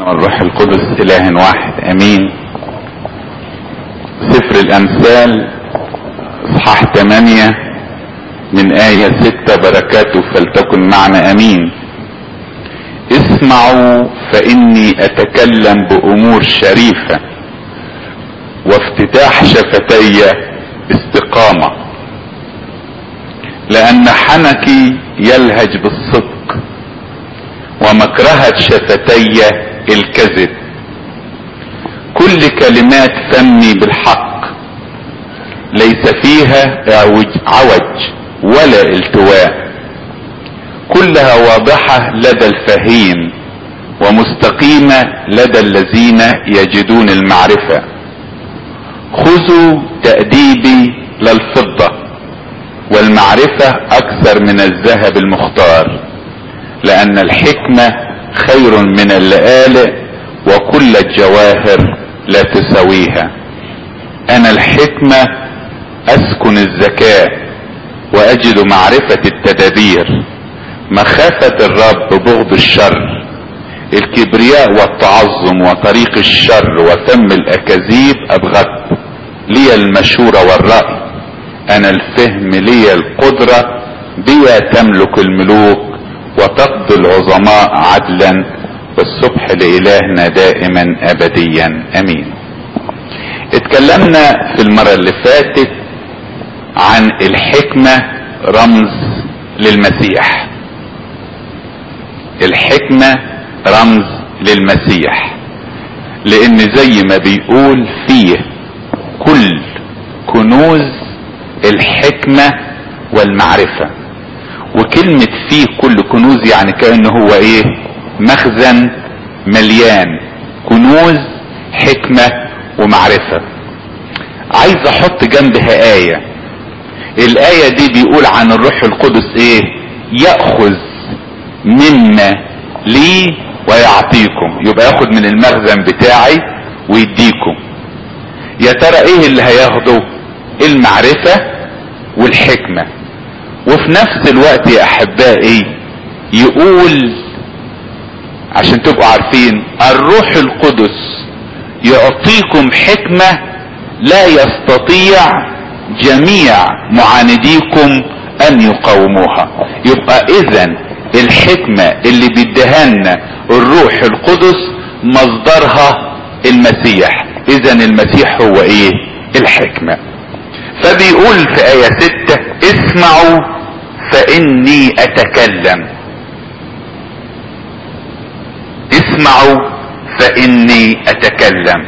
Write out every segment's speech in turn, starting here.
والروح القدس اله واحد امين. سفر الامثال اصحاح 8 من آية 6 بركاته فلتكن معنا امين. اسمعوا فاني اتكلم بامور شريفة وافتتاح شفتي استقامة، لان حنكي يلهج بالصدق ومكرهة شفتي الكذب. كل كلمات فمي بالحق ليس فيها عوج ولا التواء، كلها واضحة لدى الفهيم ومستقيمة لدى الذين يجدون المعرفة. خذوا تأديبي للفضة والمعرفة اكثر من الذهب المختار، لان الحكمة خير من اللآلئ وكل الجواهر لا تساويها. انا الحكمة اسكن الذكاء واجد معرفة التدابير. مخافة الرب بغض الشر، الكبرياء والتعظم وطريق الشر وفم الاكاذيب ابغض. لي المشورة والرأي، انا الفهم لي القدرة، بي تملك الملوك وتقضي العظماء عدلا، والصبح لإلهنا دائما ابديا امين. اتكلمنا في المرة اللي فاتت عن الحكمة رمز للمسيح. الحكمة رمز للمسيح، لان زي ما بيقول فيه كل كنوز الحكمة والمعرفة. وكلمة فيه كل كنوز يعني كأنه هو ايه؟ مخزن مليان كنوز حكمة ومعرفة. عايز احط جنبها آية. الآية دي بيقول عن الروح القدس ايه؟ يأخذ مما لي ويعطيكم. يبقى ياخد من المخزن بتاعي ويديكم. يا ترى ايه اللي هياخده؟ المعرفة والحكمة. وفي نفس الوقت يا احبائي يقول عشان تبقوا عارفين الروح القدس يعطيكم حكمة لا يستطيع جميع معانديكم ان يقاوموها. يبقى اذا الحكمة اللي بيدهنا الروح القدس مصدرها المسيح. اذا المسيح هو ايه؟ الحكمة. فبيقول في آية 6 اسمعوا فاني اتكلم. اسمعوا فاني اتكلم.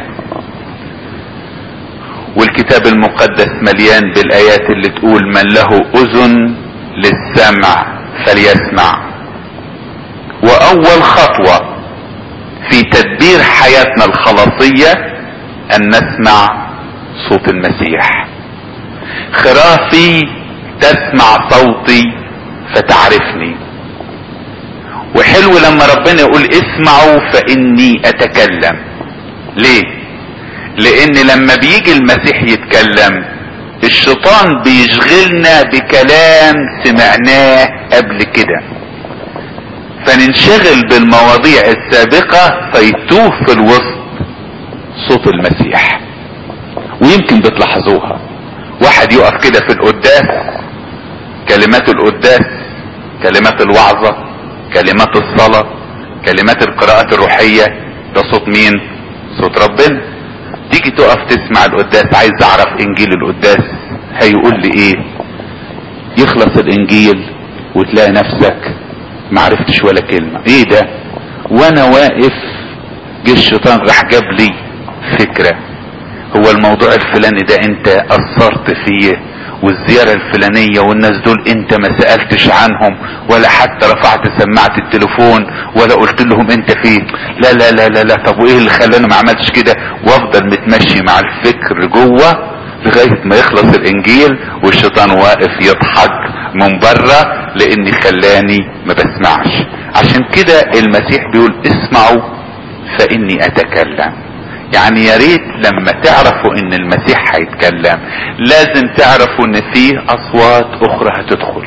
والكتاب المقدس مليان بالايات اللي تقول من له اذن للسمع فليسمع. واول خطوة في تدبير حياتنا الخلاصية ان نسمع صوت المسيح. خرافي تسمع صوتي فتعرفني. وحلو لما ربنا يقول اسمعوا فاني اتكلم. ليه؟ لان لما بيجي المسيح يتكلم الشيطان بيشغلنا بكلام سمعناه قبل كده، فننشغل بالمواضيع السابقة فيتوه في الوسط صوت المسيح. ويمكن بتلاحظوها واحد يقف كده في القداس، كلمات القداس، كلمات الوعظة، كلمات الصلاة، كلمات القراءات الروحية، ده صوت مين؟ صوت ربنا. تيجي تقف تسمع القداس، عايز اعرف انجيل القداس هيقول لي ايه؟ يخلص الانجيل وتلاقي نفسك معرفتش ولا كلمة. ايه ده؟ وانا واقف جه الشيطان راح جاب لي فكرة. هو الموضوع الفلاني ده انت اثرت فيه، والزيارة الفلانية والناس دول انت ما سألتش عنهم ولا حتى رفعت سماعة التليفون ولا قلت لهم انت فين. لا لا لا لا لا. طب وايه اللي خلاني ما عملتش كده؟ وافضل متمشي مع الفكر جوه لغاية ما يخلص الانجيل والشيطان واقف يضحك من بره لاني خلاني ما بسمعش. عشان كده المسيح بيقول اسمعوا فاني اتكلم. يعني يا ريت لما تعرفوا ان المسيح هيتكلم لازم تعرفوا ان فيه اصوات اخرى هتدخل،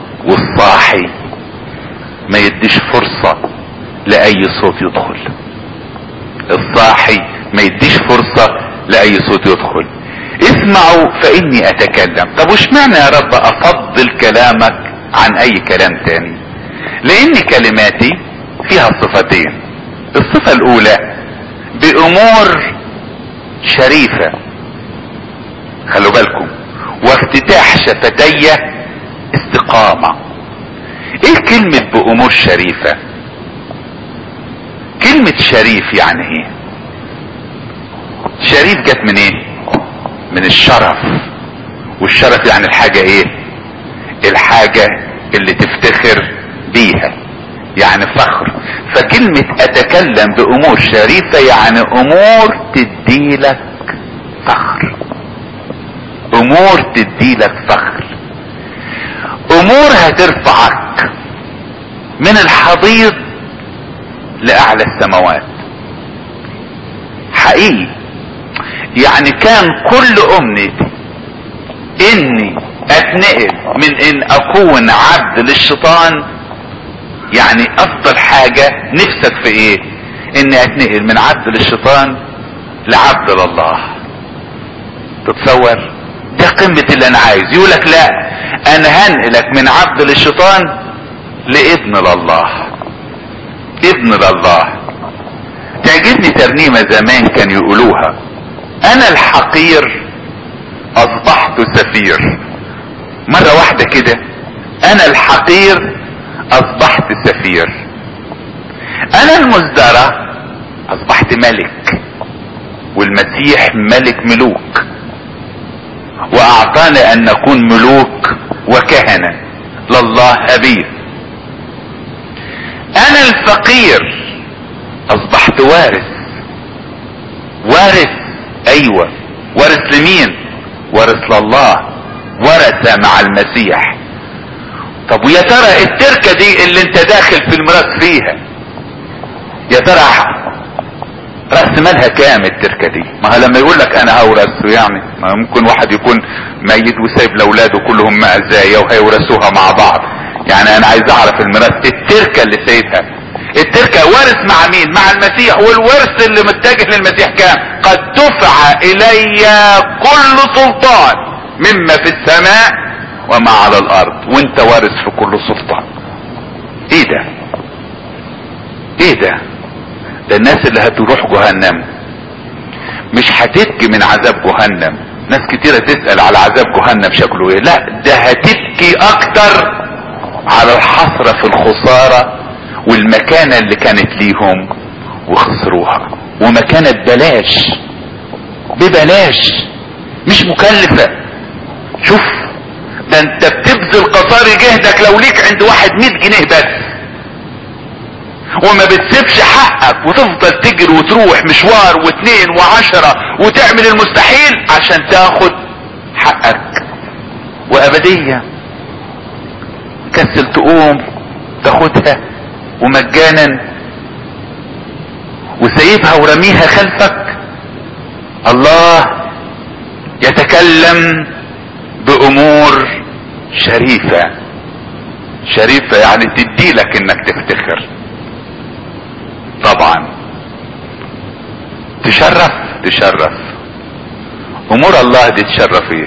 والصاحي ما يديش فرصة لأي صوت يدخل. الصاحي ما يديش فرصة لاي صوت يدخل. اسمعوا فاني اتكلم. طب وش معنى يا رب افضل كلامك عن اي كلام تاني؟ لان كلماتي فيها صفتين. الصفة الاولى بامور شريفة، خلوا بالكم، وافتتاح شفتي استقامة. ايه كلمة بامور شريفة؟ كلمة شريف يعني ايه؟ شريف جت من ايه؟ من الشرف. والشرف يعني الحاجة ايه؟ الحاجة اللي تفتخر بيها، يعني فخر. فكلمة اتكلم بامور شريفة يعني امور تديلك فخر، امور تديلك فخر، امور هترفعك من الحضيض لاعلى السماوات. حقيقي يعني كان كل امنيتي اني اتنقل من ان اكون عبد للشيطان. يعني افضل حاجة نفسك في ايه؟ اني اتنقل من عبد للشيطان لعبد لله. تتصور؟ ده قمة اللي انا عايز. يقولك لا، انا هنقلك من عبد للشيطان لابن لله، ابن لله. تعجبني ترنيمة زمان كان يقولوها: انا الحقير اصبحت سفير. مرة واحدة كده، انا الحقير اصبحت سفير. انا المزدرى اصبحت ملك، والمسيح ملك ملوك، واعطانا ان نكون ملوك وكهنة لله ابيه. انا الفقير اصبحت وارث. وارث، ايوه، وارث لمين؟ وارث لله، ورث مع المسيح. طب ويا ترى التركة دي اللي انت داخل في الميراث فيها، يا ترى رأس مالها كام التركة دي؟ ما لما يقول لك انا هورث، يعني ما ممكن واحد يكون ميت وسايب لاولاده كلهم مأزايا وهيورثوها مع بعض. يعني انا عايز اعرف الميراث، التركة اللي سايبها، التركة وارث مع مين؟ مع المسيح. والورث اللي متجه للمسيح كام؟ قد دفع الي كل سلطان مما في السماء وما على الارض. وانت وارث في كل سلطان. ايه ده؟ ايه ده؟ ده الناس اللي هتروح جهنم مش هتبكي من عذاب جهنم. ناس كتيرة تسأل على عذاب جهنم شكله ايه. لا، ده هتبكي اكتر على الحسرة في الخسارة والمكانة اللي كانت ليهم وخسروها. ومكانة ببلاش، ببلاش، مش مكلفة. شوف، ده انت بتبذل قصارى جهدك لو ليك عند واحد 100 جنيه بس، وما بتسيبش حقك وتفضل تجري وتروح مشوار واثنين وعشرة وتعمل المستحيل عشان تاخد حقك. وابدية كسل تقوم تاخدها ومجانا وسيبها ورميها خلفك. الله يتكلم بامور شريفة. شريفة يعني تديلك انك تفتخر. طبعا تشرف، تشرف. امور الله دي تشرف ايه؟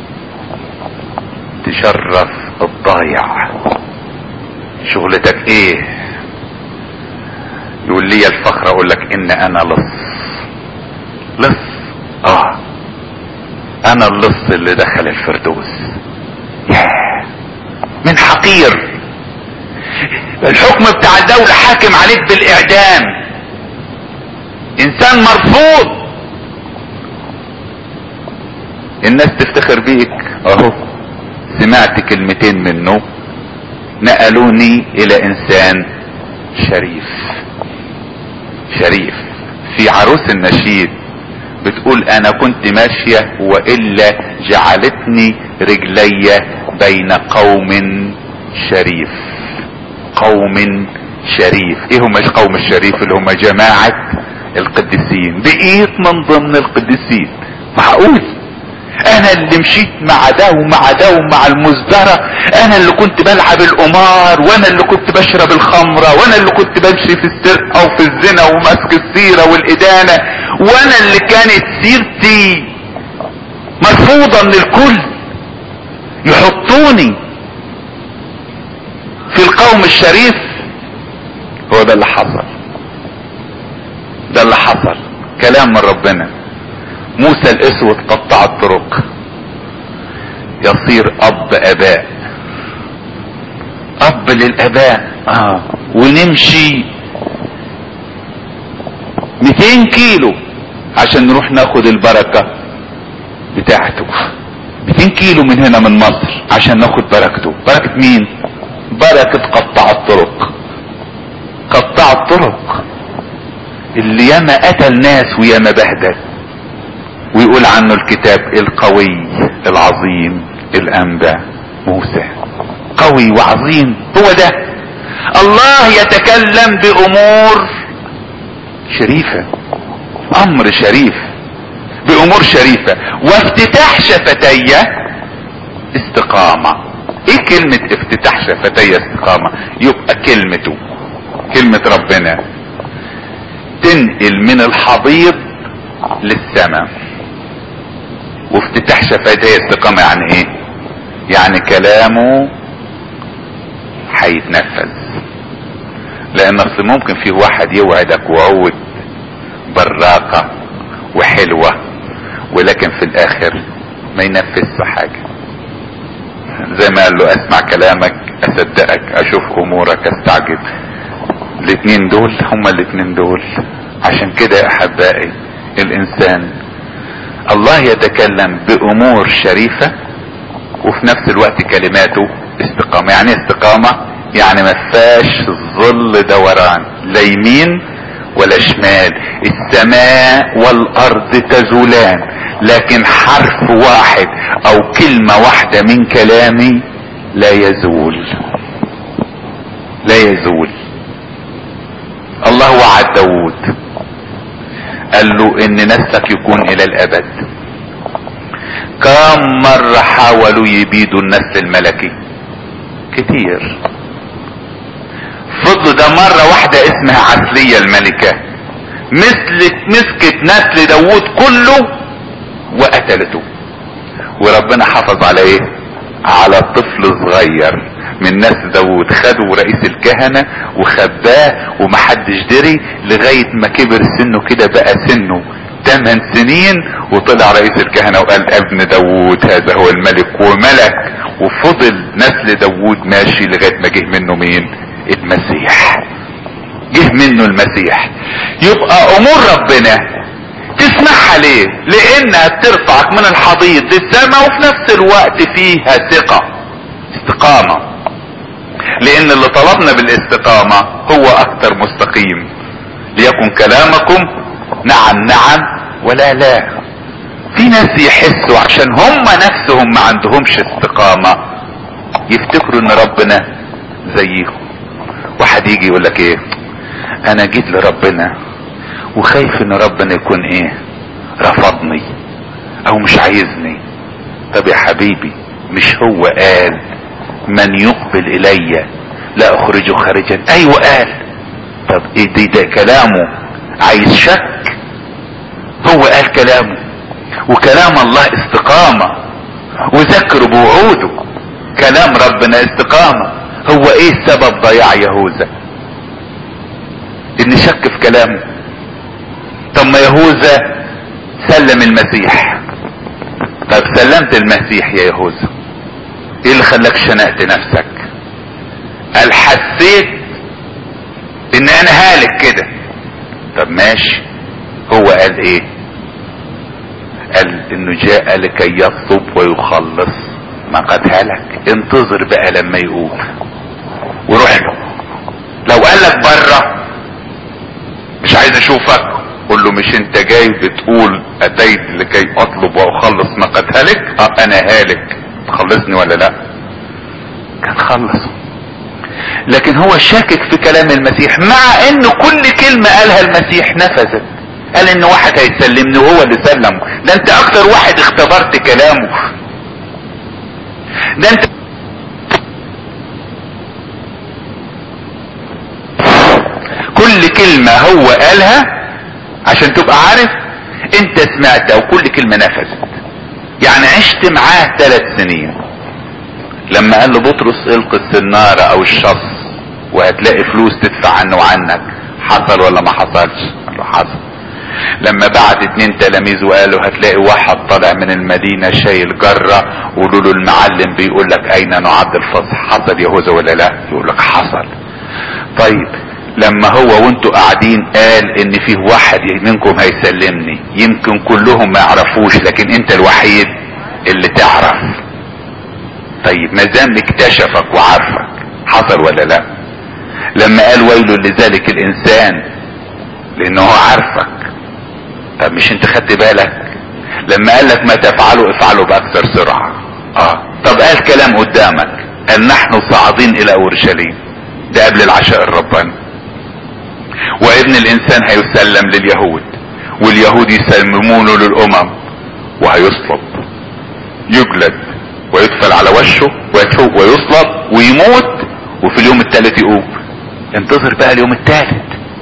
تشرف الضايع. شغلتك ايه؟ يقول لي الفخر اقول لك ان انا لص. انا اللص اللي دخل الفردوس. من حقير، الحكم بتاع الدولة حاكم عليك بالاعدام، انسان مرفوض. الناس تفتخر بيك. اهو سمعت كلمتين منه نقلوني الى انسان شريف. شريف. في عروس النشيد بتقول انا كنت ماشية والا جعلتني رجلي بين قوم شريف. قوم شريف. ايه هم قوم الشريف؟ اللي هم جماعة القديسين. بقيت من ضمن القديسين. معقول انا اللي مشيت مع ده ومع ده ومع المزدرة، انا اللي كنت بلعب القمار، وانا اللي كنت بشرب الخمرة، وانا اللي كنت بمشي في السرقة وفي الزنا وماسك السيرة والادانة، وانا اللي كانت سيرتي مرفوضة من الكل، يحطوني في القوم الشريف. هو ده اللي حصل، ده اللي حصل. كلام من ربنا. موسى الاسود قطع الطرق يصير اب اباء، اب للاباء. ونمشي 200 كيلو عشان نروح ناخد البركة بتاعته. 200 كيلو من هنا من مصر عشان ناخد بركته. بركة مين؟ بركة قطع الطرق. قطع الطرق اللي ياما قتل ناس وياما بهدل، ويقول عنه الكتاب القوي العظيم الانبا موسى. قوي وعظيم، هو ده. الله يتكلم بامور شريفة، امر شريف بامور شريفة. وافتتاح شفتي استقامة. ايه كلمة افتتاح شفتي استقامة؟ يبقى كلمته، كلمة ربنا تنقل من الحضيض للسماء. وافتتاح شفتي استقامة يعني ايه؟ يعني كلامه هيتنفذ. لان اصل ممكن فيه واحد يوعدك وعود براقة وحلوة، ولكن في الاخر ما ينفذش حاجة. زي ما قال له اسمع كلامك اصدقك، اشوف امورك استعجب. الاتنين دول هما الاتنين دول. عشان كده يا احبائي الانسان الله يتكلم بامور شريفة وفي نفس الوقت كلماته استقامة. يعني استقامة يعني ما فيهاش ظل دوران لا يمين ولا شمال. السماء والارض تزولان لكن حرف واحد او كلمة واحدة من كلامي لا يزول، لا يزول. الله وعد داود قال له ان نسلك يكون الى الابد. كم مرة حاولوا يبيدوا النسل الملكي؟ كتير. فضلوا ده مرة واحدة اسمها عسلية الملكة مسكت نسل داود كله وقتلته. وربنا حافظ على ايه؟ على طفل صغير من نسل داود. خدوا رئيس الكهنة وخباه ومحدش دري لغاية ما كبر سنه كده، بقى سنه 8 سنين وطلع رئيس الكهنة وقال ابن داود هذا هو الملك وملك. وفضل نسل داود ماشي لغاية ما جه منه مين؟ المسيح. جه منه المسيح. يبقى امور ربنا تسمعها ليه؟ لانها بترفعك من الحضيض للسماء وفي نفس الوقت فيها ثقة استقامة. لان اللي طلبنا بالاستقامة هو اكتر مستقيم. ليكن كلامكم نعم نعم ولا لا. في ناس يحسوا عشان هم نفسهم ما عندهمش استقامة يفتكروا ان ربنا زيهم. واحد يجي يقول لك ايه؟ انا جيت لربنا وخايف ان ربنا يكون ايه؟ رفضني او مش عايزني. طب يا حبيبي مش هو قال من يقبل الي لا اخرجه خارجا؟ ايوه قال. طب ايه ده كلامه عايز شك؟ هو قال كلامه، وكلام الله استقامة، وذكروا بوعوده. كلام ربنا استقامة. هو ايه سبب ضياع يهوذا؟ ان شك في كلامه. طب ما يهوذا سلم المسيح. طب سلمت المسيح يا يهوذا، ايه اللي خلاك شنقت نفسك؟ قال حسيت ان انا هالك كده. طب ماشي. هو قال ايه؟ قال انه جاء لكي يطلب ويخلص ما قد هلك. انتظر بقى لما يقول وروح له. لو قال لك بره مش عايز اشوفك، قول له مش انت جاي بتقول اتيت لكي اطلب واخلص ما قد هلك؟ انا هالك، تخلصني ولا لا؟ كان خلصه. لكن هو شاكك في كلام المسيح مع ان كل كلمة قالها المسيح نفذت. قال ان واحد هيسلمني وهو اللي سلمه. ده انت اكتر واحد اختبرت كلامه. ده انت كل كلمة هو قالها عشان تبقى عارف انت سمعتها وكل كلمة نفذت. يعني عشت معاه 3 سنين. لما قال له بطرس القي السنارة او الشص وهتلاقي فلوس تدفع عنه وعنك، حصل ولا ما حصلش؟ قال له حصل. لما بعت 2 تلاميذ وقالوا هتلاقي واحد طالع من المدينة شايل جرة وقولوا له المعلم بيقول لك اين نعد الفصح، حصل يهوذا ولا لا؟ يقول لك حصل. طيب لما هو وانتوا قاعدين قال ان فيه واحد منكم هيسلمني، يمكن كلهم ما يعرفوش لكن انت الوحيد اللي تعرف. طيب ما دام اكتشفك وعارفك، حصل ولا لا؟ لما قال ويل لذلك الانسان لانه هو عارفك، طب مش انت خدت بالك؟ لما قال لك ما تفعلوا افعلوا باكثر سرعة. طب قال كلام قدامك، قال نحن صاعدين الى اورشليم، ده قبل العشاء الرباني، وابن الانسان هيسلم لليهود واليهود يسلمونه للامم وهيصلب، يجلد ويدفل على وشه ويتفوق ويصلب ويموت وفي اليوم الثالث يقوم. انتظر بقى اليوم الثالث.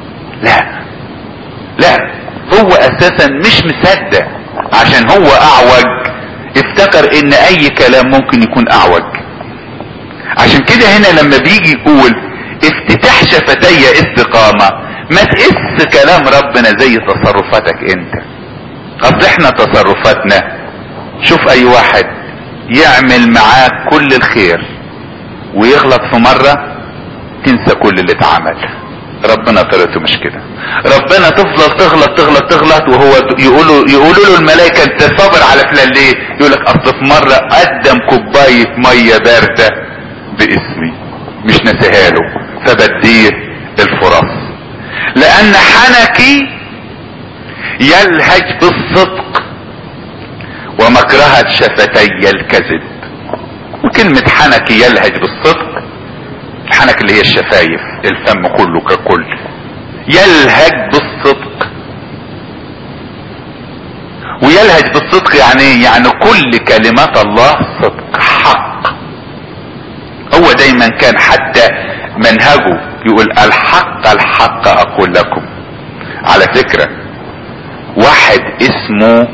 لا هو اساسا مش مصدق، عشان هو اعوج افتكر ان اي كلام ممكن يكون اعوج. عشان كده هنا لما بيجي يقول افتتاح شفتي استقامة، ما تقس كلام ربنا زي تصرفاتك انت. اصل احنا تصرفاتنا، شوف اي واحد يعمل معاك كل الخير ويغلط في مرة تنسى كل اللي اتعمل. ربنا طريقته مش كده. ربنا تفضل تغلط وهو يقولوا له الملائكة انت صابر على فلان ليه؟ يقول لك اصل في مرة قدم كوباية مية باردة باسمي مش نسيها له فبديه الفرص. لان حنكي يلهج بالصدق ومكرهة شفتي الكذب. وكلمة حنكي يلهج بالصدق، الحنك اللي هي الشفايف، الفم كله ككل، يلهج بالصدق. ويلهج بالصدق يعني كل كلمات الله صدق حق. هو دايما كان حتى منهجه يقول الحق الحق اقول لكم. على فكرة واحد اسمه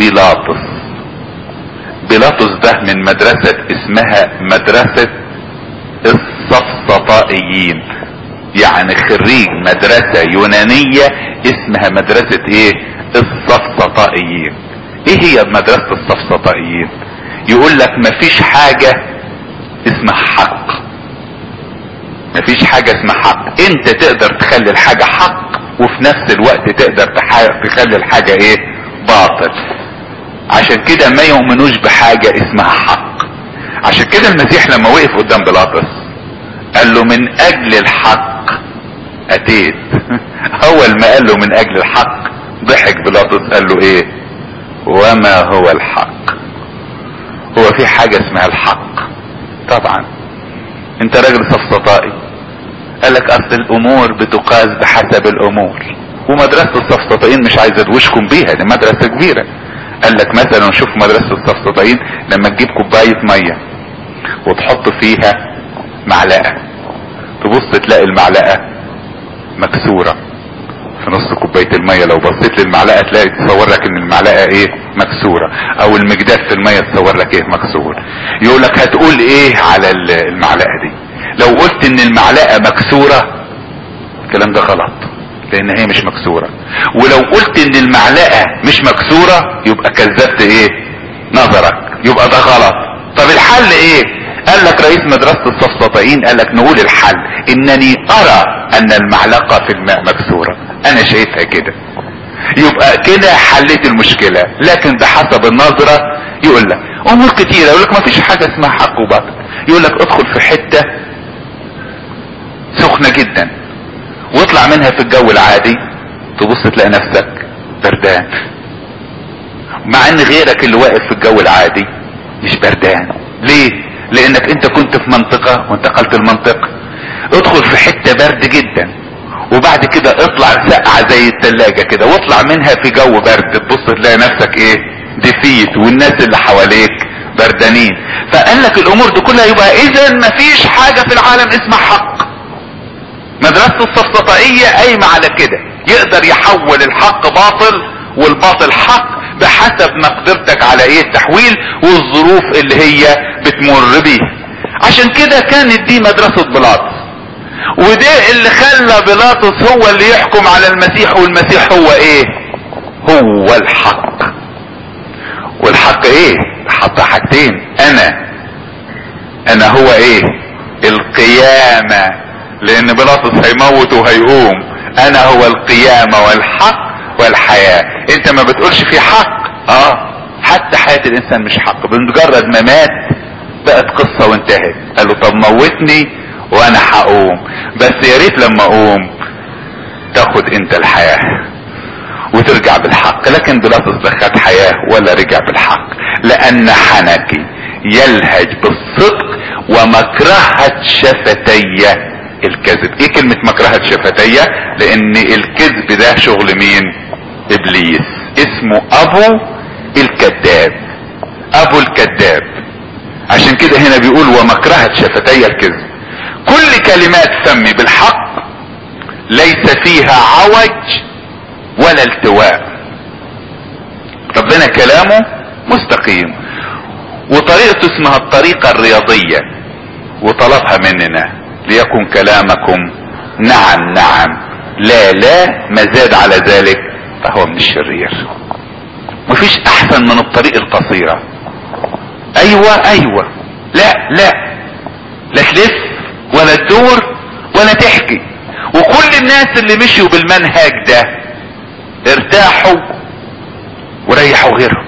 بيلاطس ده من مدرسة اسمها مدرسة الصفصطائيين، يعني خريج مدرسة يونانية اسمها مدرسة ايه؟ الصفصطائيين. ايه هي مدرسة الصفصطائيين؟ يقول لك مفيش حاجة اسمها حق، مفيش حاجة اسمها حق. انت تقدر تخلي الحاجة حق وفي نفس الوقت تقدر تخلي الحاجة ايه؟ باطل. عشان كده ما يؤمنوش بحاجة اسمها حق. عشان كده المسيح لما وقف قدام بيلاطس قال له من اجل الحق اتيت. اول ما قال له من اجل الحق ضحك بيلاطس، قال له ايه؟ وما هو الحق؟ هو في حاجة اسمها الحق؟ طبعا انت راجل صفصطائي. قال لك اصل الامور بتقاس بحسب الامور. ومدرسة الصفصطائيين مش عايز ادوشكم بيها، دي مدرسة كبيرة. قال لك مثلا شوف مدرسة الصفصطائيين لما تجيب كوباية مية وتحط فيها معلقة، تبص تلاقي المعلقة مكسورة في نص كوباية المية. لو بصيت للمعلقة تلاقي تصور لك ان المعلقة ايه؟ مكسورة. او المجداف في المية تصور لك ايه؟ مكسور. يقول لك هتقول ايه على المعلقة دي؟ لو قلت ان المعلقة مكسورة الكلام ده غلط لان هي مش مكسورة. ولو قلت ان المعلقة مش مكسورة يبقى كذبت ايه؟ نظرك، يبقى ده غلط. طب الحل ايه؟ قال لك رئيس مدرسة الصفصطائيين قال لك نقول الحل انني ارى ان المعلقة في الماء مكسورة، انا شايفها كده، يبقى كده حليت المشكلة. لكن بحسب النظرة يقول لك امور كتيرة، يقول لك ما فيش حاجة اسمها حق وباطل. يقول لك ادخل في حتة سخنة جدا واطلع منها في الجو العادي تبص تلاقي نفسك بردان، مع ان غيرك اللي واقف في الجو العادي مش بردان. ليه؟ لانك انت كنت في منطقة وانتقلت المنطقة. ادخل في حتة برد جدا وبعد كده اطلع سقعة زي التلاجة كده، واطلع منها في جو برد، تبص تلاقي نفسك ايه؟ دفيت، والناس اللي حواليك بردانين. فقال لك الامور دي كلها، يبقى اذا مفيش حاجة في العالم اسمها حق. مدرسة السفسطائية قايمة على كده، يقدر يحول الحق باطل والباطل حق بحسب مقدرتك على ايه التحويل والظروف اللي هي بتمر بيها. عشان كده كانت دي مدرسة بيلاطس، وده اللي خلى بيلاطس هو اللي يحكم على المسيح، والمسيح هو ايه؟ هو الحق. والحق ايه؟ حط حاجتين، انا هو ايه؟ القيامة، لان بيلاطس هيموت وهيقوم. انا هو القيامة والحق والحياة. انت ما بتقولش في حق، حتى حياة الانسان مش حق، بمجرد ما مات بقت قصة وانتهت. قال له طب موتني وانا هقوم، بس يا ريت لما اقوم تاخد انت الحياة وترجع بالحق. لكن بيلاطس لا خد حياة ولا رجع بالحق، لان حنكي يلهج بالصدق ومكرهة شفتي الكذب. ايه كلمة مكرهة شفتي؟ لان الكذب ده شغل مين؟ ابليس، اسمه ابو الكذاب، ابو الكذاب. عشان كده هنا بيقول ومكرهة شفتي الكذب. كل كلمات فمي بالحق ليس فيها عوج ولا التواء. ربنا كلامه مستقيم، وطريقته اسمها الطريقة الرياضية، وطلبها مننا ليكن كلامكم نعم نعم لا لا، ما زاد على ذلك فهو من الشرير. مفيش احسن من الطريق القصيرة. ايوه لا تلف ولا تدور ولا تحكي. وكل الناس اللي مشيوا بالمنهج ده ارتاحوا وريحوا غيرهم.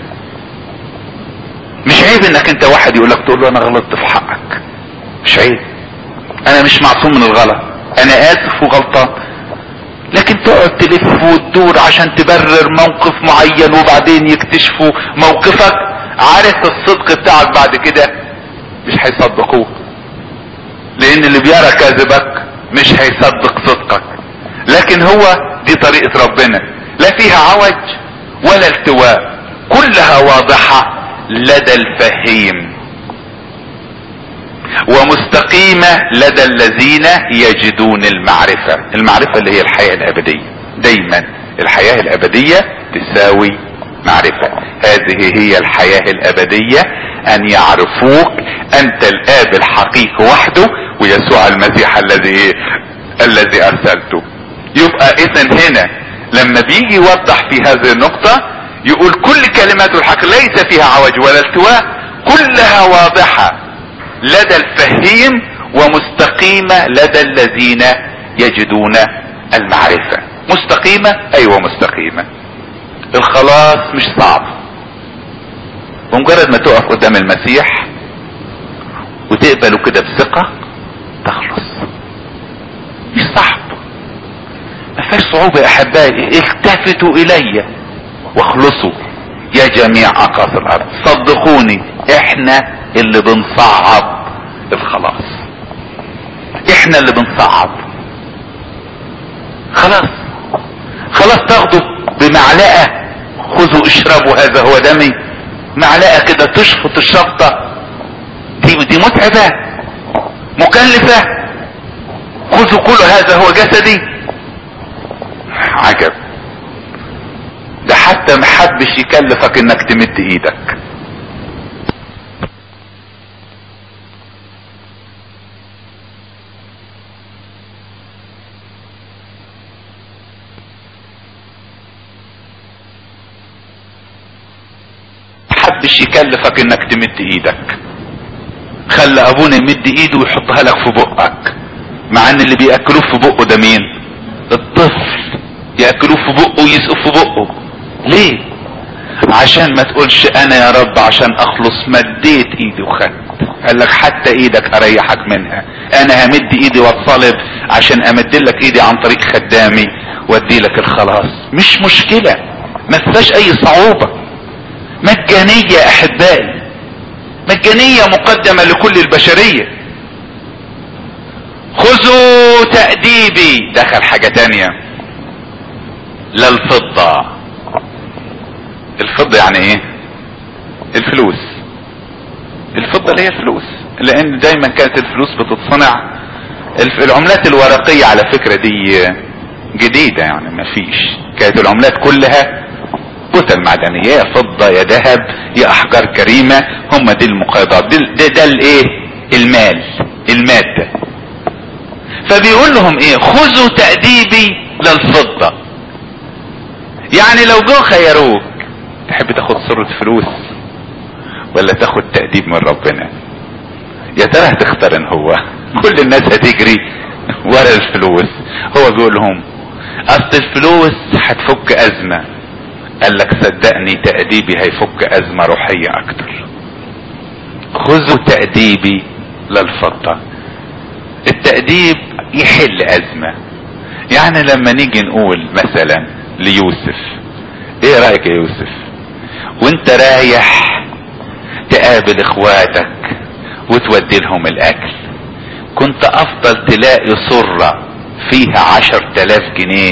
مش عيب انك انت واحد يقولك تقول له انا غلطت في حقك، مش عيب، انا مش معصوم من الغلط، انا اسف وغلطان. لكن تقعد تلف وتدور عشان تبرر موقف معين وبعدين يكتشفوا موقفك، عارف الصدق بتاعك بعد كده مش هيصدقوه، لان اللي بيرى كذبك مش هيصدق صدقك. لكن هو دي طريقة ربنا، لا فيها عوج ولا التواء، كلها واضحة لدى الفهيم ومستقيمة لدى الذين يجدون المعرفة. المعرفة اللي هي الحياة الابدية. دايما الحياة الابدية تساوي معرفة. هذه هي الحياة الابدية، ان يعرفوك انت الاب الحقيقي وحده ويسوع المسيح الذي ارسلته. يبقى اذا هنا لما بيجي يوضح في هذه النقطة يقول كل كلمات الحق ليس فيها عوج ولا التواء، كلها واضحة لدى الفهيم ومستقيمة لدى الذين يجدون المعرفة. مستقيمة، ايوه مستقيمة. الخلاص مش صعب، بمجرد ما تقف قدام المسيح وتقبله كده بثقة تخلص. مش صعب، ما فيهاش صعوبة يا احبائي. التفتوا الي واخلصوا يا جميع اقاصي الارض. صدقوني احنا اللي بنصعب الخلاص، احنا اللي بنصعب. خلاص تاخدوا بمعلقة، خذوا اشربوا هذا هو دمي، معلقة كده تشفط الشفطة دي متعبة مكلفة. خذوا كل هذا هو جسدي. عجب، ده حتى محدش يكلفك انك تمد ايدك. محدش يكلفك انك تمد ايدك. خلى ابونا يمد ايده ويحطها لك في بقك، مع ان اللي بياكلوه في بقه ده مين؟ الطفل. ياكلوه في بقه ويسقوا في بقه. ليه؟ عشان ما تقولش انا يا رب عشان اخلص مديت ايدي وخدت. قال لك حتى ايدك اريحك منها، انا همد ايدي واتصلب عشان امد لك ايدي عن طريق خدامي وادي لك الخلاص. مش مشكلة، ما فيهاش اي صعوبة. مجانية يا احبائي، مجانية مقدمة لكل البشرية. خذوا تأديبي، دخل حاجة تانية، للفضة. الفضة يعني ايه؟ الفلوس. الفضة اللي هي الفلوس، لان دايما كانت الفلوس بتتصنع. العملات الورقية على فكرة دي جديدة، يعني ما فيش، كانت العملات كلها كتل معدنية، يا فضة يا ذهب يا احجار كريمة، هم دي المقايضات، ده الايه؟ المال، المادة. فبيقول لهم ايه؟ خذوا تأديبي للفضة. يعني لو جو خيروك تحب تاخد صورة فلوس ولا تاخد تأديب من ربنا؟ يا ترى هتختار ان هو؟ كل الناس هتجري ورا الفلوس، هو بيقول لهم اصل الفلوس هتفك ازمة. قال لك صدقني تأديبي هيفك ازمة روحية اكتر. خذوا تأديبي للفضة. التأديب يحل ازمة. يعني لما نيجي نقول مثلا ليوسف، ايه رأيك يا يوسف وانت رايح تقابل اخواتك وتودي لهم الاكل، كنت افضل تلاقي صرة فيها 10,000 جنيه،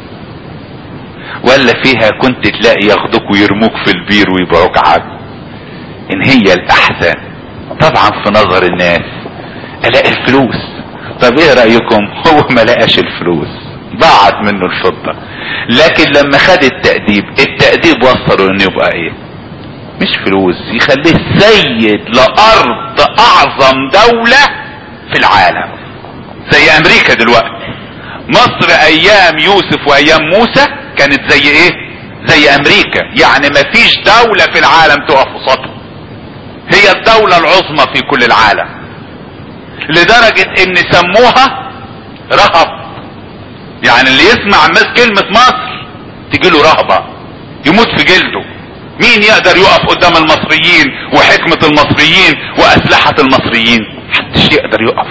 ولا فيها كنت تلاقي ياخدوك ويرموك في البير ويبيعوك عبد؟ ان هي الاحسن طبعا في نظر الناس الاقي الفلوس. طب ايه رأيكم؟ هو ما لقاش الفلوس، ضاعت منه الفضة. لكن لما خد التأديب وصله انه يبقى ايه؟ مش فلوس، يخليه سيد لارض اعظم دولة في العالم زي امريكا دلوقتي. مصر ايام يوسف وايام موسى كانت زي ايه؟ زي امريكا. يعني مفيش دولة في العالم تقف قصادها، هي الدولة العظمى في كل العالم، لدرجة ان سموها رهب. يعني اللي يسمع كلمة مصر تجيله رهبة، يموت في جلده. مين يقدر يقف قدام المصريين وحكمة المصريين واسلحة المصريين؟ محدش يقدر يقف.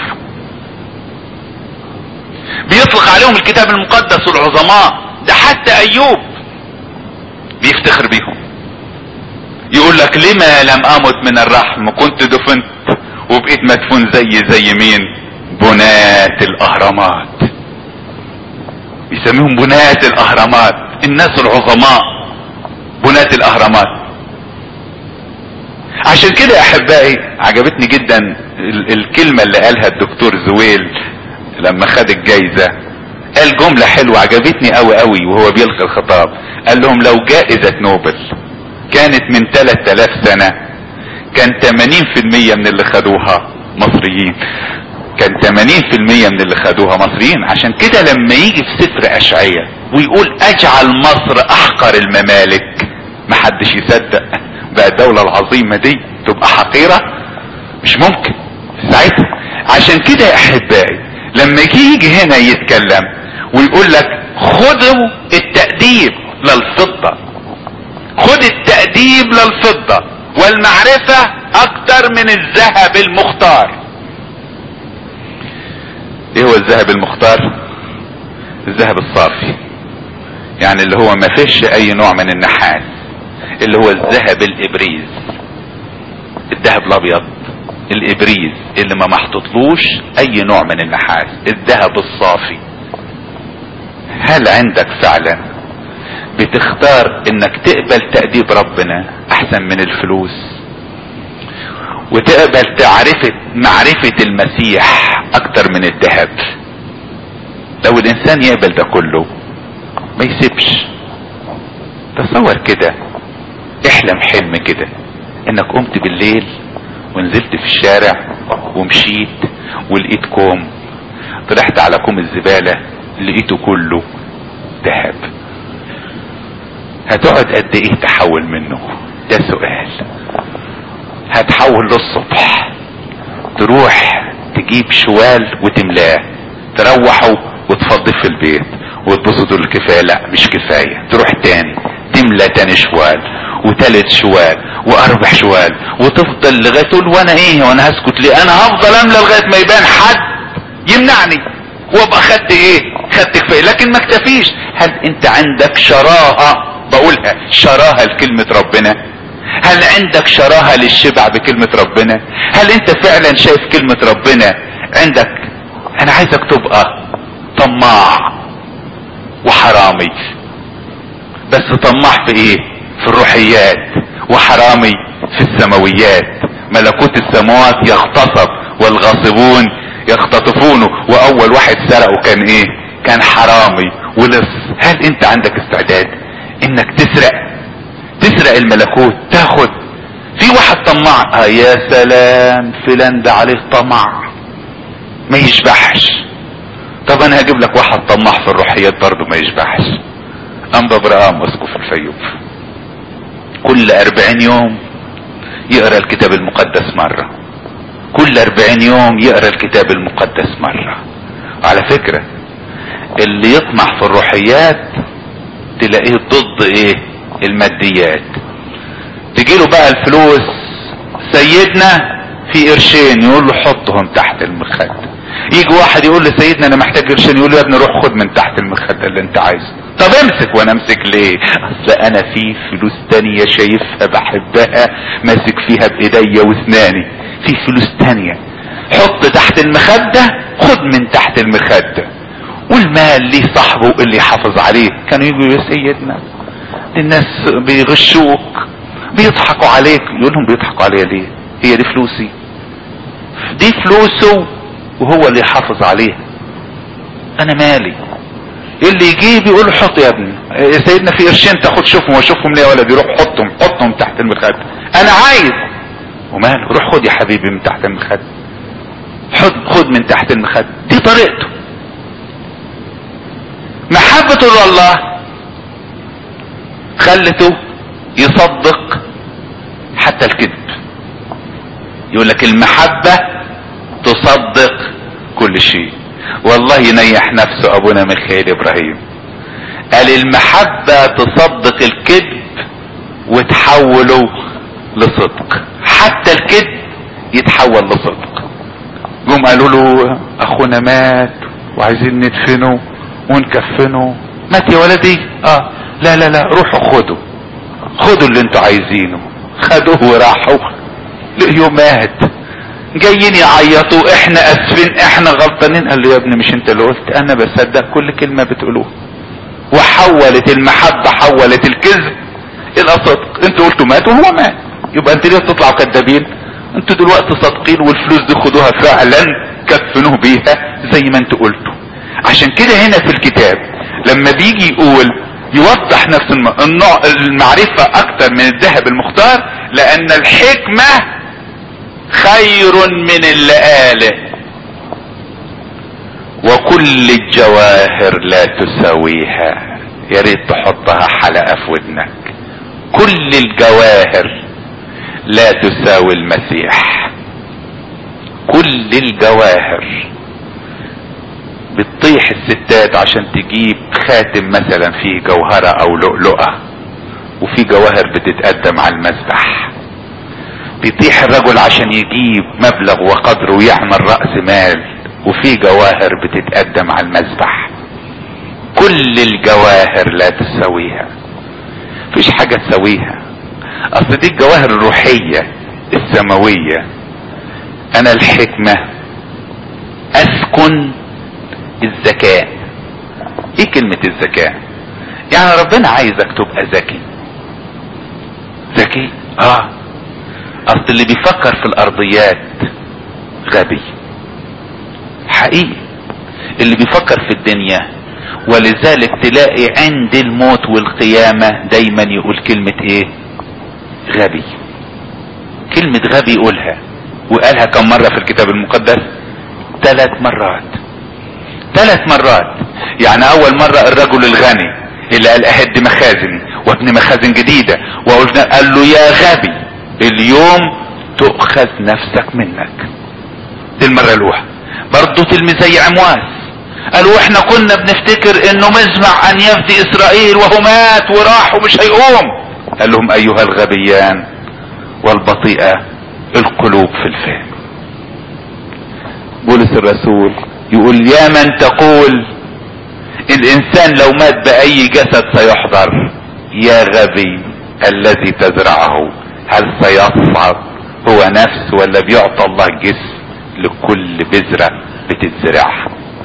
بيطلق عليهم الكتاب المقدس العظماء، ده حتى ايوب بيفتخر بيهم، يقول لك لما لم امت من الرحم كنت دفنت وبقيت مدفون زي مين؟ بنات الاهرامات. بيسميهم بنات الاهرامات، الناس العظماء بنات الاهرامات. عشان كده يا احبائي عجبتني جدا الكلمة اللي قالها الدكتور زويل لما خد الجايزة. قال جملة حلوة عجبتني قوي وهو بيلقي الخطاب. قال لهم لو جائزة نوبل كانت من 3000 سنة كان 80% من اللي خدوها مصريين، كان 80% من اللي خدوها مصريين. عشان كده لما يجي في سفر اشعياء ويقول اجعل مصر احقر الممالك، محدش يصدق بقى الدولة العظيمة دي تبقى حقيرة، مش ممكن ساعتها. عشان كده يا احبائي لما يجي هنا يتكلم ويقول لك خذوا التأديب للفضة، خذ التأديب للفضة والمعرفة اكتر من الذهب المختار. ايه هو الذهب المختار؟ الذهب الصافي، يعني اللي هو ما فيش اي نوع من النحاس، اللي هو الذهب الابريز، الذهب الابيض الابريز اللي ما محطوطلوش اي نوع من النحاس، الذهب الصافي. هل عندك فعلا بتختار انك تقبل تأديب ربنا احسن من الفلوس، وتقبل معرفة المسيح اكتر من الذهب؟ لو الانسان يقبل ده كله ما يسيبش. تصور كده، احلم حلم كده انك قمت بالليل ونزلت في الشارع ومشيت ولقيت كوم، طلعت على كوم الزبالة لقيته كله ذهب. هتقعد قد ايه تحول منه؟ ده سؤال. هتحول للصبح تروح تجيب شوال وتملاه، تروحه وتفضي في البيت وتبص تقول كفايه، لا مش كفايه، تروح تاني تملى تاني شوال وتالت شوال واربع شوال، وتفضل لغايه تقول وانا ايه وانا هسكت ليه؟ انا هفضل املى لغايه ما يبان حد يمنعني وابقى خدت ايه؟ خدت كفايه. لكن ما اكتفيش. هل انت عندك شراهه؟ بقولها شراهه لكلمه ربنا. هل عندك شراهه للشبع بكلمه ربنا؟ هل انت فعلا شايف كلمه ربنا عندك؟ انا عايزك تبقى طماع وحرامي، بس طماع في ايه؟ في الروحيات، وحرامي في السماويات. ملكوت السماوات يغتصب والغاصبون يختطفونه، واول واحد سرقه كان ايه؟ كان حرامي ولص. هل انت عندك استعداد انك تسرق الملكوت، تاخد؟ في واحد طماع، يا سلام، فلان ده عليه طمع ما يشبعش. طب انا هجيب لك واحد طماع في الروحيات برضه ما يشبعش. انبا برام اسقف الفيوم كل 40 يوم يقرأ الكتاب المقدس مرة، كل 40 يوم يقرأ الكتاب المقدس مرة. وعلى فكرة اللي يطمع في الروحيات تلاقيه ضد ايه؟ الماديات. تجيله بقى الفلوس، سيدنا في قرشين، يقول له حطهم تحت المخدة. يجي واحد يقول له سيدنا انا محتاج قرشين، يقول له يا ابني روح خد من تحت المخدة اللي انت عايزه. طب امسك. وانا امسك ليه؟ اصل انا في فلوس تانية شايفها بحبها ماسك فيها بايديا واسناني، في فلوس تانية. حط تحت المخدة، خد من تحت المخدة. والمال ليه صاحبه اللي يحافظ عليه. كانوا يقولوا يا سيدنا الناس بيغشوك بيضحكوا عليك. يقول لهم بيضحكوا عليا ليه؟ هي دي فلوسي، دي فلوسه وهو اللي يحافظ عليها، انا مالي. اللي يجيب يقول له حط يا ابني، يا سيدنا في قرشين تاخد شوفهم، واشوفهم ليه يا ولد؟ يروح حطهم تحت المخدة. انا عايز، وماله، روح خد يا حبيبي من تحت المخدة، خد من تحت المخدة. دي طريقته. محبته لله خلته يصدق حتى الكذب. يقول لك المحبة تصدق كل شيء. والله ينيح نفسه ابونا ميخائيل ابراهيم، قال المحبة تصدق الكذب وتحوله لصدق، حتى الكذب يتحول لصدق. جم قالوا له اخونا مات وعايزين ندفنه ونكفنه. مات يا ولدي؟ لا لا لا، روحوا خدوا اللي انتوا عايزينه. خدوه وراحوا، لقيوا مات. جايين يعيطوا احنا اسفين احنا غلطانين. قال له يا ابني مش انت اللي قلت؟ انا بصدق كل كلمة بتقولوها. وحولت المحبة، حولت الكذب الى صدق. انتوا قلتوا مات وهو مات، يبقى انتوا ليه تطلعوا كذابين؟ انتوا دلوقتي صادقين، والفلوس دي خدوها فعلا كفنوه بيها زي ما انتوا قلتوا. عشان كده هنا في الكتاب لما بيجي يقول يوضح نفس النوع المعرفة اكتر من الذهب المختار، لان الحكمة خير من اللآلئ وكل الجواهر لا تساويها. يا ريت تحطها حلقة في ودنك. كل الجواهر لا تساوي المسيح. كل الجواهر بتطيح الستات عشان تجيب خاتم مثلا فيه جوهرة او لؤلؤة، وفي جواهر بتتقدم على المذبح. بيطيح الرجل عشان يجيب مبلغ وقدره ويعمل رأس مال، وفي جواهر بتتقدم على المذبح. كل الجواهر لا تساويها، مفيش حاجة تساويها. اصل دي الجواهر الروحية السماوية. انا الحكمة اسكن الذكاء. ايه كلمة الذكاء؟ يعني ربنا عايزك تبقى ذكي. ذكي؟ اصل اللي بيفكر في الارضيات غبي حقيقي، اللي بيفكر في الدنيا. ولذلك تلاقي عند الموت والقيامة دايما يقول كلمة ايه؟ غبي. كلمة غبي يقولها، وقالها كم مرة في الكتاب المقدس؟ 3 مرات. 3 مرات. يعني اول مرة الرجل الغني اللي قال اهد مخازن وابن مخازن جديدة، وقلنا قال له يا غبي اليوم تؤخذ نفسك منك. دي المرة الاولى. برضو تلميذي عمواس قالوا احنا كنا بنفتكر انه مزمع ان يفدي اسرائيل وهو مات وراح ومش هيقوم. قال لهم ايها الغبيان والبطيئة القلوب في الفهم. بولس الرسول يقول يا من تقول الانسان لو مات باي جسد سيحضر، يا غبي الذي تزرعه هل سيصعد هو نفس، ولا بيعطى الله جسم لكل بذرة بتتزرعها؟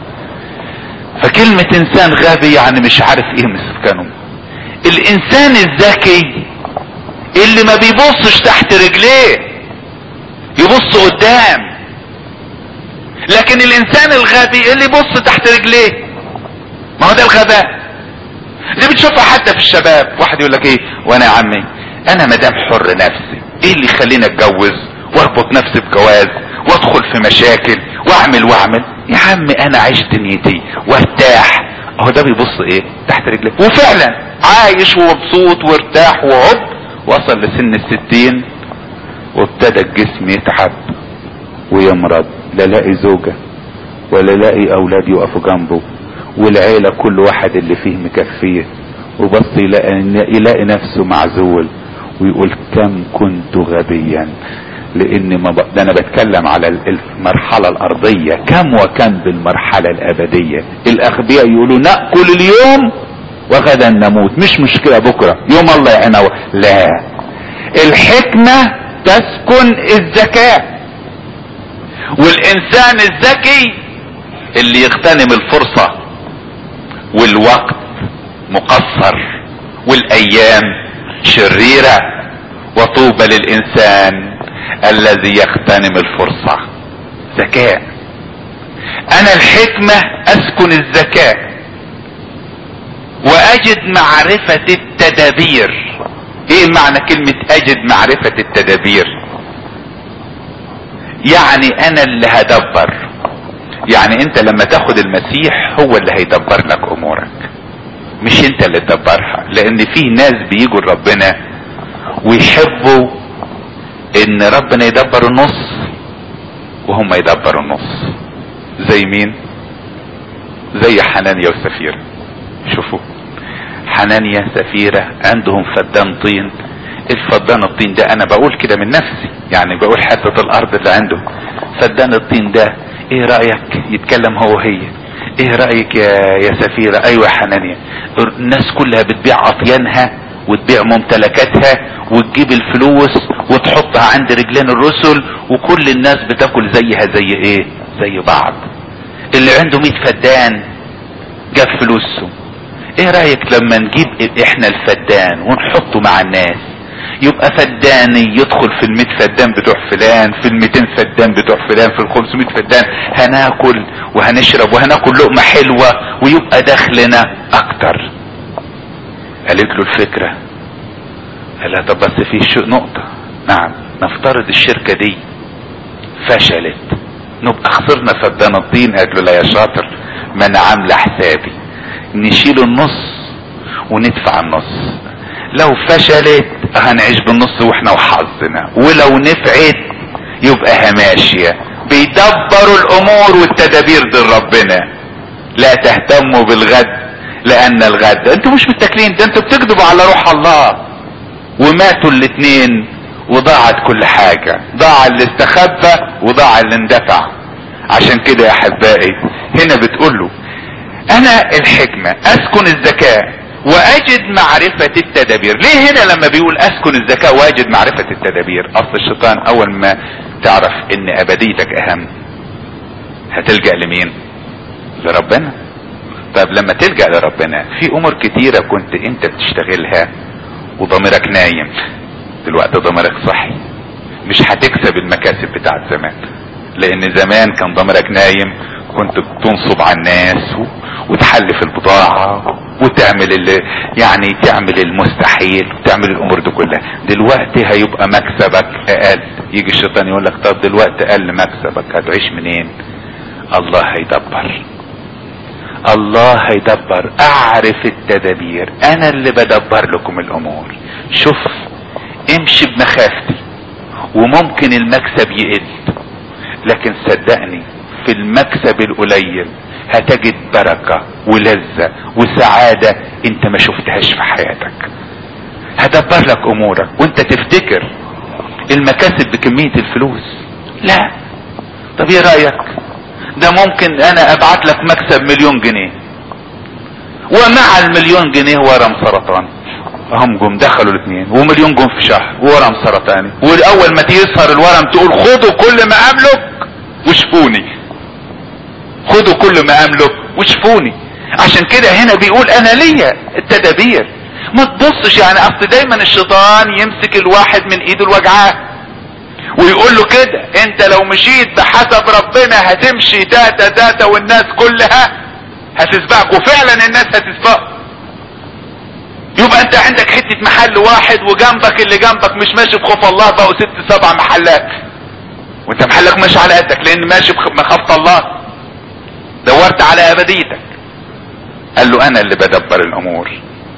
فكلمة انسان غبي يعني مش عارف ايه مسكنه. الانسان الذكي اللي ما بيبصش تحت رجليه، يبص قدام. لكن الانسان الغبي اللي يبص تحت رجليه، ما هو ده الغباء. دي بتشوفها حتى في الشباب، واحد يقول لك ايه، وانا يا عمي انا مدام حر نفسي، ايه اللي يخليني اتجوز واربط نفسي بجواز وادخل في مشاكل واعمل. يا عمي انا عشت دنيتي وارتاح. اهو ده بيبص ايه تحت رجليه، وفعلا عايش ومبسوط وارتاح وعب، وصل لسن 60 وابتدى الجسم يتعب ويمرض، لا لاقي زوجة ولا لاقي اولاد يقفوا جنبه، والعيلة كل واحد اللي فيه مكفيه، وبص يلاقي نفسه معزول ويقول كم كنت غبيا. لان ده انا بتكلم على المرحلة الارضية، كم وكم بالمرحلة الابدية. الاغبياء يقولوا نأكل اليوم وغدا نموت، مش مشكلة بكرة يوم الله يعينه. لا، الحكمة تسكن الذكاء. والانسان الذكي اللي يغتنم الفرصة، والوقت مقصر والايام شريرة، وطوبى للانسان الذي يغتنم الفرصة. ذكاء. انا الحكمة اسكن الذكاء واجد معرفة التدابير. ايه معنى كلمة اجد معرفة التدابير؟ يعني انا اللي هدبر. يعني انت لما تاخد المسيح هو اللي هيدبر لك امورك، مش انت اللي تدبرها. لان في ناس بيجوا لربنا ويحبوا ان ربنا يدبر النص وهم يدبروا النص. زي مين؟ زي حنانيا وسفيرة. شوفوا حنانيا سفيرة عندهم فدان طين. الفدان الطين ده انا بقول كده من نفسي، يعني بقول حتة الارض اللي عنده فدان الطين ده، ايه رأيك يتكلم هو هي؟ ايه رأيك يا سفيرة؟ ايوه حنانيا. الناس كلها بتبيع اطيانها وتبيع ممتلكاتها وتجيب الفلوس وتحطها عند رجلين الرسل، وكل الناس بتاكل زيها زي ايه؟ زي بعض. اللي عنده 100 فدان جاب فلوسه. ايه رأيك لما نجيب احنا الفدان ونحطه مع الناس، يبقى فداني يدخل في 100 فدان بتوع فلان، في 200 فدان بتوع فلان، في 500 فدان، هناكل وهنشرب وهناكل لقمة حلوة ويبقى دخلنا اكتر. قالت له الفكرة. قال لها طب بس في نقطة. نعم، نفترض الشركة دي فشلت، نبقى خسرنا فدان الطين. قال له لا يا شاطر، ما انا عامله حسابي نشيل النص وندفع النص. لو فشلت هنعيش بالنص واحنا وحظنا، ولو نفعت يبقى هماشية. بيدبروا الامور والتدابير دي ربنا. لا تهتموا بالغد لان الغد، انتوا مش متكلين، ده انتوا بتكذبوا على روح الله. وماتوا الاتنين وضاعت كل حاجة، ضاع اللي استخبى وضاع اللي اندفع. عشان كده يا احبائي هنا بتقوله انا الحكمة اسكن الذكاء واجد معرفة التدابير. ليه هنا لما بيقول اسكن الذكاء واجد معرفة التدابير؟ اصل الشيطان اول ما تعرف ان ابديتك اهم هتلجأ لمين؟ لربنا. طب لما تلجأ لربنا في امور كتيرة كنت انت بتشتغلها وضميرك نايم، دلوقتي ضميرك صحي. مش هتكسب المكاسب بتاعت زمان، لان زمان كان ضميرك نايم، كنت بتنصب على الناس وتحلف البضاعة وتعمل يعني تعمل المستحيل وتعمل الامور دي كلها. دلوقتي هيبقى مكسبك اقل. يجي الشيطان يقول لك طب دلوقتي اقل مكسبك هتعيش منين؟ الله هيدبر، الله هيدبر. اعرف التدابير، انا اللي بدبر لكم الامور. شوف امشي بمخافتي وممكن المكسب يقل، لكن صدقني في المكسب القليل هتجد بركة ولذة وسعادة انت ما شفتهاش في حياتك. هدبر لك امورك وانت تفتكر المكاسب بكمية الفلوس. لا، طب ايه رأيك؟ ده ممكن انا ابعت لك مكسب 1,000,000 جنيه ومع 1,000,000 جنيه ورم سرطان. هم جم دخلوا الاثنين و1,000,000 جم في شهر ورم سرطاني، والاول ما تيسهر الورم تقول خدوا كل ما املك وشفوني، خدوا كل ما املك وشفوني. عشان كده هنا بيقول انا ليا التدابير. ما تبصش يعني اصل دايما الشيطان يمسك الواحد من ايده الوجعاه ويقول له كده انت لو مشيت بحسب ربنا هتمشي تاتا والناس كلها هتسبقك، وفعلا الناس هتسبقك. يبقى انت عندك حتة محل واحد وجنبك اللي جنبك مش ماشي بخوف الله، بقوا 6-7 محلات وانت محلك ماشي على قدك لان ماشي بمخافة الله، دورت على ابديتك. قال له انا اللي بدبر الامور.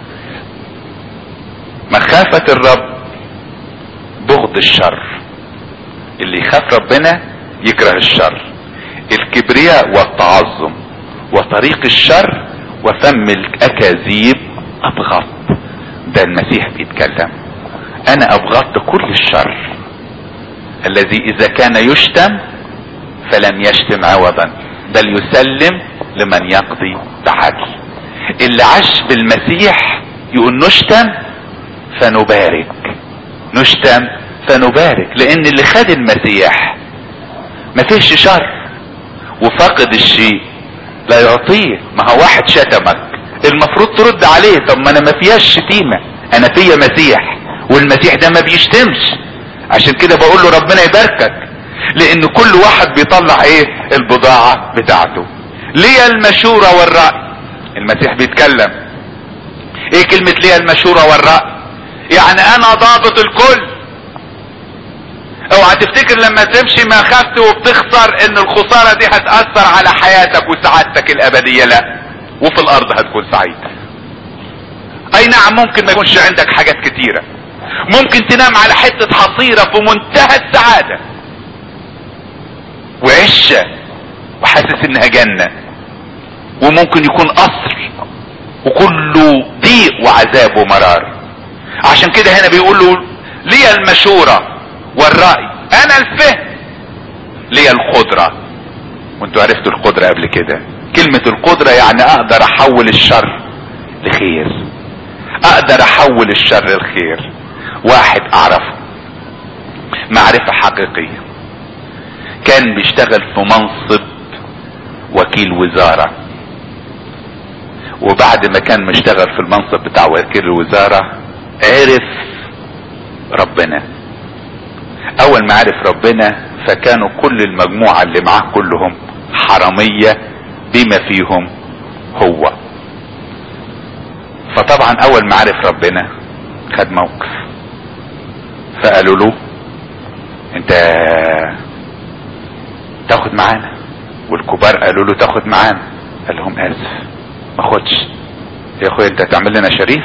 مخافة الرب بغض الشر، اللي يخاف ربنا يكره الشر. الكبرياء والتعظم وطريق الشر وفم الاكاذيب ابغض. ده المسيح بيتكلم، انا ابغضت كل الشر الذي اذا كان يشتم فلم يشتم عوضا بل يسلم لمن يقضي بعدل. اللي عاش بالمسيح يقول نشتم فنبارك، نشتم فنبارك، لان اللي خد المسيح ما فيش شر، وفقد الشيء لا يعطيه. ما هو واحد شتمك المفروض ترد عليه، طب ما انا ما فيهاش شتيمة، انا فيا مسيح والمسيح ده ما بيشتمش. عشان كده بقول له ربنا يباركك، لان كل واحد بيطلع ايه البضاعة بتاعته. ليا المشورة والرأي. المسيح بيتكلم ايه كلمة ليا المشورة والرأي؟ يعني انا ضابط الكل. اوعى تفتكر لما تمشي ما خفت وبتخسر ان الخسارة دي هتأثر على حياتك وسعادتك الابدية، لا، وفي الارض هتكون سعيد. اي نعم ممكن ما يكونش عندك حاجات كتيرة، ممكن تنام على حتة حصيرة في منتهى السعادة وعشة وحاسس انها جنة، وممكن يكون قصر وكله ضيق وعذاب ومرار. عشان كده هنا بيقول له لي المشورة والرأي، انا الفهم، لي القدرة. وانتوا عرفتوا القدرة قبل كده. كلمة القدرة يعني اقدر احول الشر لخير، اقدر احول الشر لخير. واحد اعرفه معرفة حقيقية، كان بيشتغل في منصب وكيل وزارة، وبعد ما كان مشتغل في المنصب بتاع وكيل الوزارة عرف ربنا. اول ما عرف ربنا فكانوا كل المجموعة اللي معاه كلهم حرامية بما فيهم هو. فطبعا اول ما عرف ربنا خد موقف، فقالوا له انت تاخد معانا، والكبار قالوا له تاخد معانا. قال لهم اسف ما خدش يا اخويا، انت تعمل لنا شريف.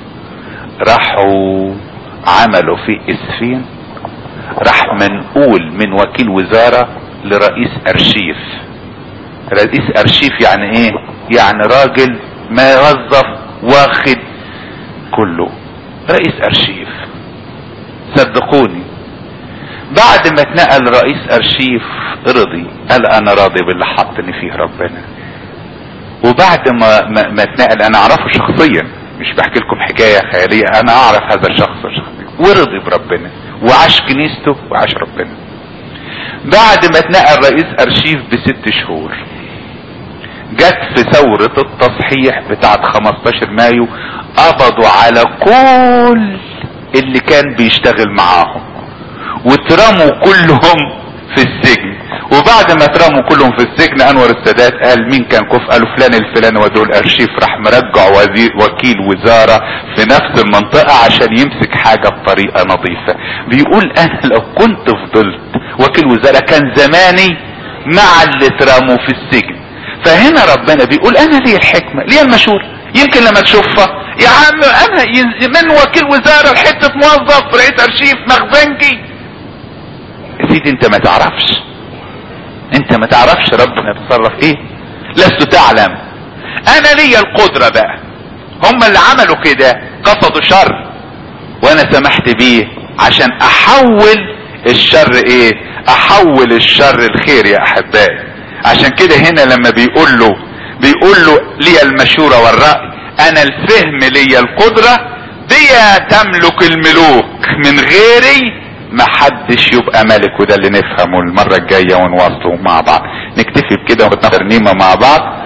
راحوا عملوا في اسفين، راح منقول من وكيل وزارة لرئيس ارشيف. رئيس ارشيف يعني ايه؟ يعني راجل ما يوظف واخد كله، رئيس ارشيف. صدقوني بعد ما اتنقل رئيس ارشيف رضي، قال انا راضي باللي حطني فيه ربنا. وبعد ما اتنقل، انا اعرفه شخصيا، مش بحكي لكم حكاية خيالية، انا اعرف هذا الشخص شخصيا، ورضي بربنا وعاش كنيسته وعاش ربنا. بعد ما اتنقل رئيس ارشيف ب6 شهور جت في ثورة التصحيح بتاعت 15 مايو، قبضوا على كل اللي كان بيشتغل معاهم واترموا كلهم في السجن. وبعد ما اترموا كلهم في السجن انور السادات قال مين كان كف؟ قالوا فلان الفلاني ودول ارشيف. راح مرجع وكيل وزارة في نفس المنطقة عشان يمسك حاجة بطريقة نظيفة. بيقول انا لو كنت فضلت وكيل وزارة كان زماني مع اللي اترموا في السجن. فهنا ربنا بيقول انا لي الحكمة لي المشورة. يمكن لما تشوفها يا عم انا من وكيل وزارة لحتة موظف رئيس ارشيف مخزنجي. يا سيدي انت ما تعرفش، انت ما تعرفش ربنا يتصرف ايه، لست تعلم. انا لي القدرة بقى. هم اللي عملوا كده قصدوا شر وانا سمحت بيه عشان احول الشر ايه؟ احول الشر الخير يا احبائي. عشان كده هنا لما بيقول له لي المشورة والرأي، انا الفهم لي القدرة، دي تملك الملوك، من غيري ما حدش يبقى ملك. وده اللي نفهمه المرة الجاية ونواصله مع بعض. نكتفي بكده ونتنظر نيمة مع بعض.